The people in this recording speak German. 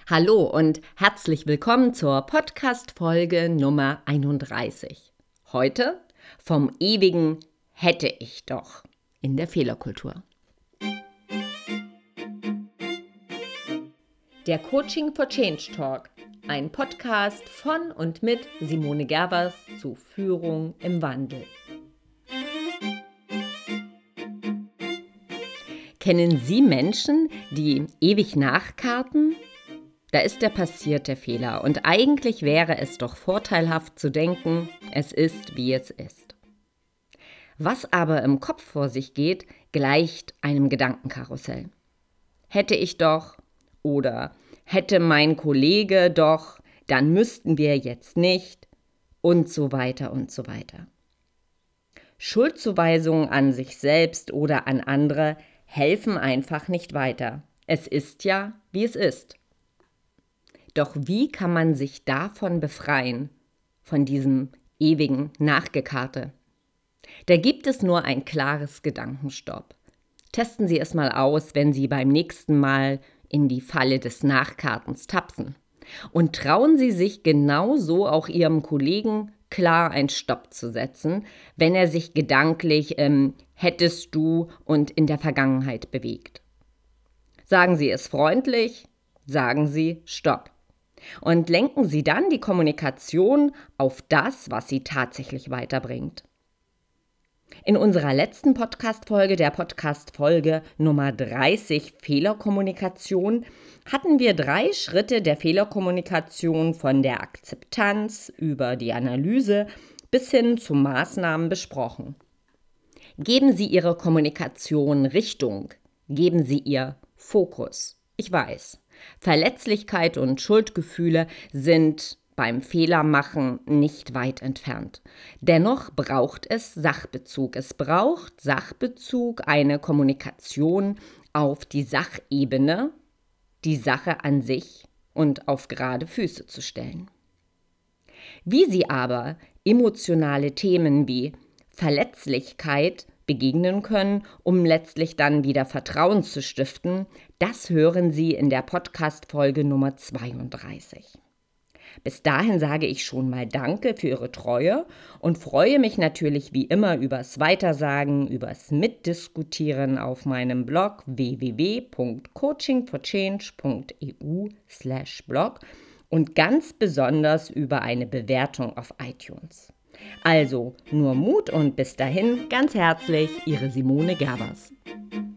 Hallo und herzlich willkommen zur Podcast-Folge Nummer 31. Heute vom ewigen Hätte ich doch in der Fehlerkultur. Der Coaching for Change Talk, ein Podcast von und mit Simone Gervers zu Führung im Wandel. Kennen Sie Menschen, die ewig nachkarten? Da ist der passierte Fehler und eigentlich wäre es doch vorteilhaft zu denken, es ist, wie es ist. Was aber im Kopf vor sich geht, gleicht einem Gedankenkarussell. Hätte ich doch oder hätte mein Kollege doch, dann müssten wir jetzt nicht und so weiter und so weiter. Schuldzuweisungen an sich selbst oder an andere helfen einfach nicht weiter. Es ist ja, wie es ist. Doch wie kann man sich davon befreien, von diesem ewigen Nachgekarte? Da gibt es nur ein klares Gedankenstopp. Testen Sie es mal aus, wenn Sie beim nächsten Mal in die Falle des Nachkartens tapsen. Und trauen Sie sich genauso auch Ihrem Kollegen klar einen Stopp zu setzen, wenn er sich gedanklich hättest du und in der Vergangenheit bewegt. Sagen Sie es freundlich, sagen Sie Stopp. Und lenken Sie dann die Kommunikation auf das, was Sie tatsächlich weiterbringt. In unserer letzten Podcast-Folge, der Podcast-Folge Nummer 30, Fehlerkommunikation, hatten wir 3 Schritte der Fehlerkommunikation von der Akzeptanz über die Analyse bis hin zu Maßnahmen besprochen. Geben Sie Ihrer Kommunikation Richtung, geben Sie ihr Fokus. Ich weiß, Verletzlichkeit und Schuldgefühle sind beim Fehlermachen nicht weit entfernt. Dennoch braucht es Sachbezug. Es braucht Sachbezug, eine Kommunikation auf die Sachebene, die Sache an sich und auf gerade Füße zu stellen. Wie Sie aber emotionale Themen wie Verletzlichkeit begegnen können, um letztlich dann wieder Vertrauen zu stiften, das hören Sie in der Podcast-Folge Nummer 32. Bis dahin sage ich schon mal Danke für Ihre Treue und freue mich natürlich wie immer übers Weitersagen, übers Mitdiskutieren auf meinem Blog www.coachingforchange.eu/blog und ganz besonders über eine Bewertung auf iTunes. Also nur Mut und bis dahin ganz herzlich, Ihre Simone Gervers.